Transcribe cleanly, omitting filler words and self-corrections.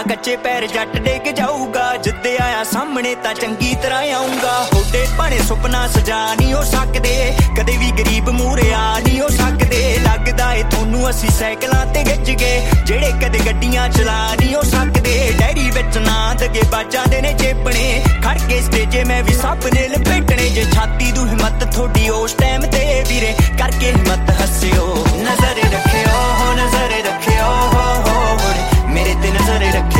ਕੱਚੇ ਪੈਰ ਜੱਟ ਡਿੱਗ ਜਾਊਗਾ, ਜਿੱਦੇ ਆਇਆ ਸਾਹਮਣੇ ਤਾਂ ਚੰਗੀ ਤਰ੍ਹਾਂ ਆਊਂਗਾ। ਤੁਹਾਡੇ ਭਾਣੇ ਸੁਪਨਾ ਸਜਾ ਨਹੀਂ ਹੋ ਸਕਦੇ, ਕਦੇ ਵੀ ਗਰੀਬ ਮੂਹਰੇ ਆ ਨਹੀਂ ਹੋ ਸਕਦੇ। ਲੱਗਦਾ ਏ ਤੁਹਾਨੂੰ ਅਸੀਂ ਸਾਈਕਲਾਂ ਤੇ ਗਿੱਜ ਗਏ, ਜਿਹੜੇ ਕਦੇ ਗੱਡੀਆਂ ਚਲਾ ਨਹੀਂ ਹੋ ਸਕਦੇ। ਡੈਰੀ ਵਿੱਚ ਨਾ ਦਗੇ ਬਾਜਾਂ ਦੇ ਨੇ ਚੇਪਣੇ, ਖੜ ਕੇ ਸਟੇਜੇ ਮੈਂ ਵੀ ਸਭ ਨੇ ਲਪੇਟਣੇ। ਜੇ ਛਾਤੀ ਦੂ ਹਿੰਮਤ ਤੁਹਾਡੀ ਉਸ ਟਾਈਮ ਤੇ ਵੀਰੇ, ਕਰਕੇ ਹਿੰਮਤ